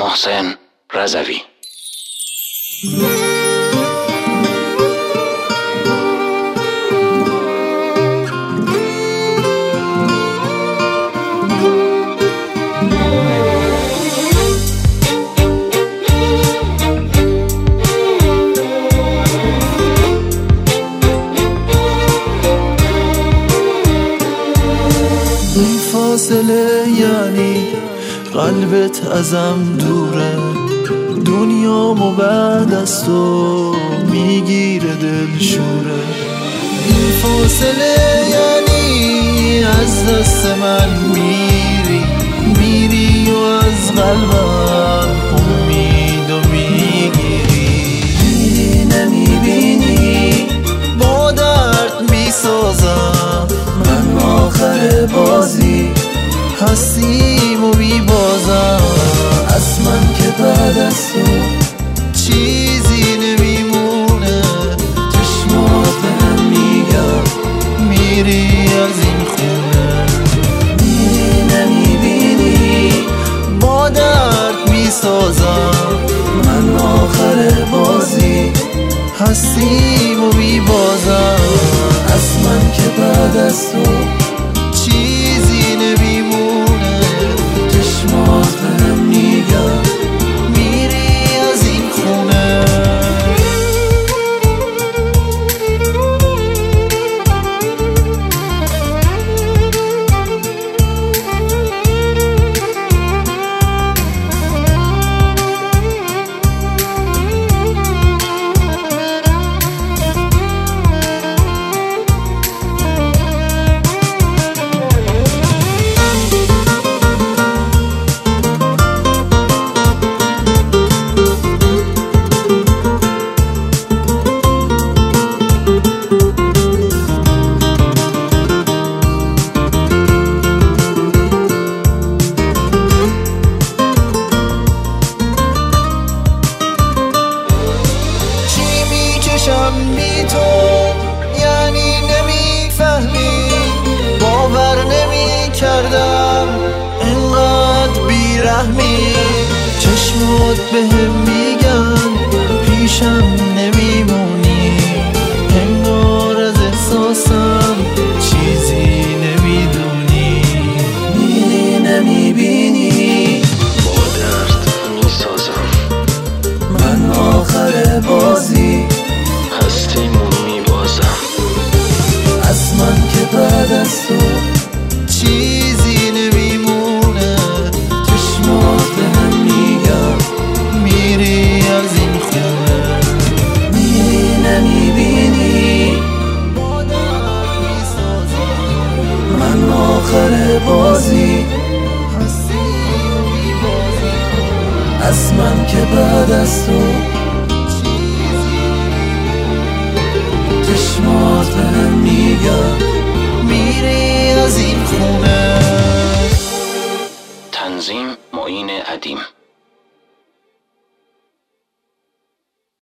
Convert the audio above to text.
محسن رضوی. این فاصله یعنی قلبت ازم دوره، دنیامو بعد از تو میگیره دلشوره. این فاصله یعنی از دست من میری و از قلبم امیدو میگیری. نمیبینی با درد میسازم من آخر بازی، هستیم و میبازم. از من که بعد از تو چیزی نمیمونه، چشمات بهم میگن میری از این خونه. میری نمیبینی با درد میسازم من آخر بازی، هستیم و میبازم. از من که بعد از تو چیزی نمیمونه، چشمات بهم میگن میری از این خونه. بی تو یعنی نمیفهمی، باور نمی کردم انقدر بیرحمی. چشمات بهم میگن پیشم نمیمونی، انگار از احساسم چیزی نمیدونی. میری نمیبینی با درد میسازم من آخر بازی، هستیم و میبازم. از من که بعد از تو چیزی نمیمونه، چشمات بهم میگن میری از این خونه. میری نمیبینی با درد میسازم من آخر بازی، هستیم و میبازم. از من که بعد از تو چشمات بهم میگن میری از این خونه. تنظیم معین ادیم.